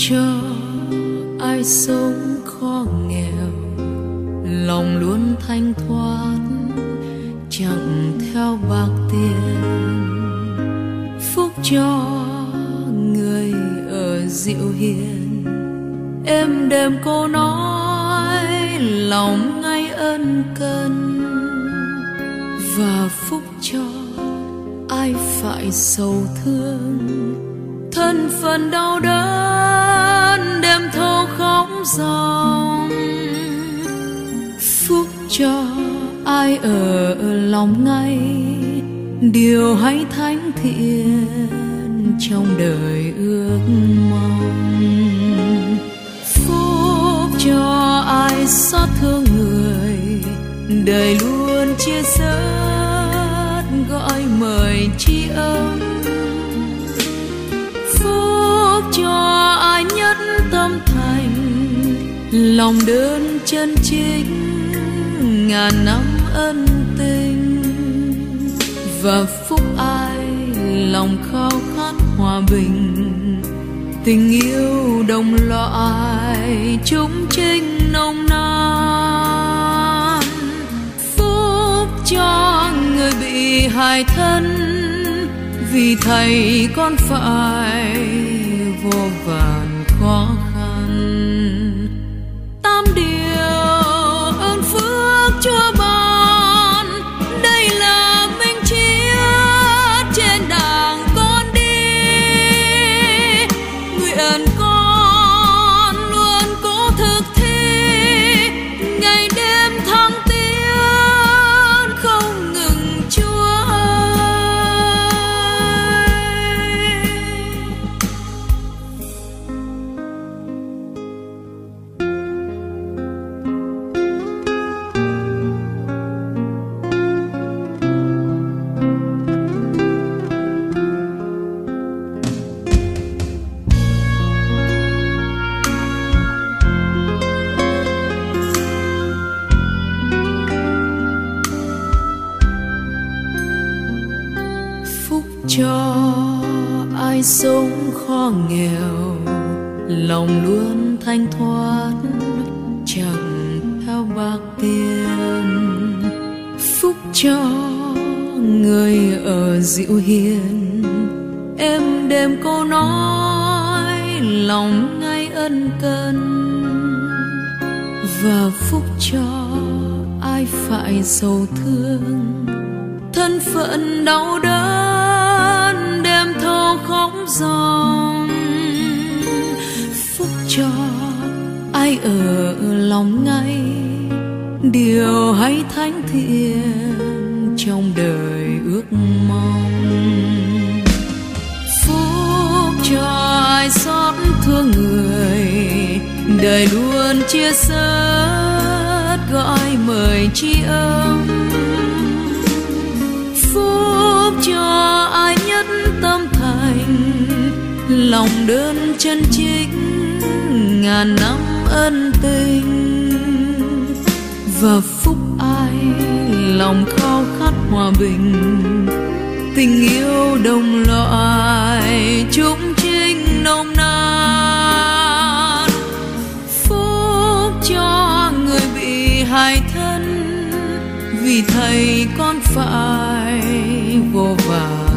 cho ai sống khó nghèo, lòng luôn thanh thoát chẳng theo bạc tiền. Phúc cho người ở dịu hiền, êm đềm cô nói lòng ngay ân cần. Và phúc cho ai phải sầu thương, thân phận đau đớn đêm thâu khóc ròng. Phúc cho ai ở lòng ngay điều hay thánh thiện trong đời ước mong. Phúc cho ai xót thương người, đời luôn chia sớt gọi mời tri ân. Phúc cho ai nhất tâm thành, lòng đơn chân chính ngàn năm ân tình. Và phúc ai lòng khao khát hòa bình, tình yêu đồng loại chúng trinh nồng nàn. Phúc cho người bị hại thân, vì thầy con phải vô vàn khó khăn. Tám điều ơn phước Chúa ban, đây là minh triết trên đàng con đi. Nguyện con luôn cố thực thi, ngày đêm thăng tiến không ngừng Chúa ơi. Phúc cho ai sống khó nghèo, lòng luôn thanh thoát chẳng theo bạc tiền. Phúc cho người ở dịu hiền, êm đềm câu nói lòng ngay ân cần. Và phúc cho ai phải sầu thương, thân phận đau đớn đêm thâu khóc ròng. Phúc cho ai ở lòng ngay điều hay thánh thiện trong đời ước mong. Phúc cho ai xót thương người, đời luôn chia sớt gọi mời tri ân. Phúc cho ai nhất tâm thành, lòng đơn chân chính ngàn năm ân tình. Và phúc ai lòng khao khát hòa bình, tình yêu đồng loại chúng trinh nồng nàn. Phúc cho người bị hại thân, vì thầy con phải vô vàn